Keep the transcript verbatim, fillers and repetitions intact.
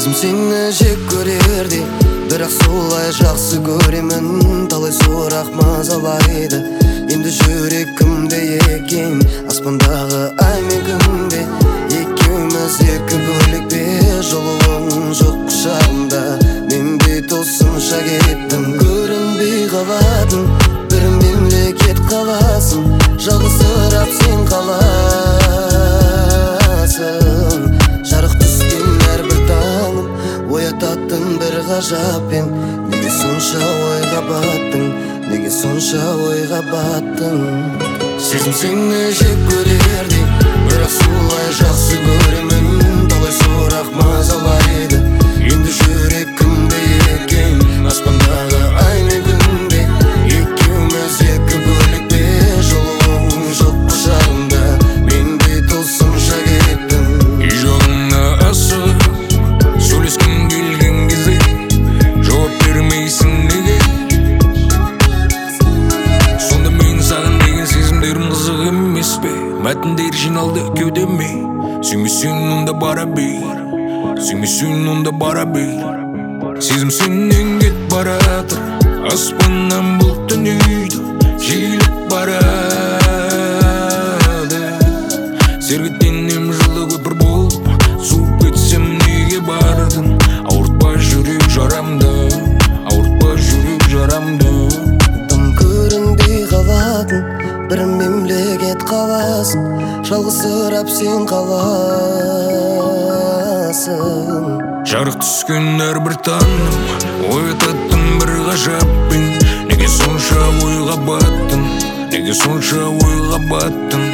Сезім сені жек көрерде, бірақ солай жақсы көремін. Талай сұрақ мазалайды, енді жүрек кімде екен, аспандағы ай мен күнде. Екеуміз екі бөлек бе, жылуың жоқ құшағымда. Мен бет осынша кеттім, көрінбей қалатын бір мемлекет қаласың, жалғызсырап сен қаласың. Жарық түскен әрбір таңым оятатын бір ғажаппен. Неге сонша ойға баттың, неге сонша ойға баттың? Сезім сені жек көрерде, бірақ солай жақсы көремін. Талай сұрақ мазалайды, енді жүрек кімде екен, аспандағы ай мен күнде. Екеуміз екі бөлек бе, жылуың жоқ құшағымда. Мен де тылсымша кеттім. Үй жағыңа асығып сөйлескім келген кезде жауап бермейсің неге? Сонда мен саған деген сезімдерім қызық емес пе? Мәтіндер жиналды кеудеме. Сүймесең онда бара бер, сүймесең онда бара бер. Сезім сенен кет баратыр, аспаннан бұлт түнейді, жиіліп барады. Сергітенем жылы көпір болып, суып кетсем неге бардың? Ауыртпа жүрек жарамды, ауыртпа жүрек жарамды. Тым көрінбей қалатын бір мемлекет қаласың, жалғызсырап сен қаласың. Жарық түскен әрбір таңым оятатын бір ғажаппен. Неге сонша ойға баттың, неге сонша ойға баттың?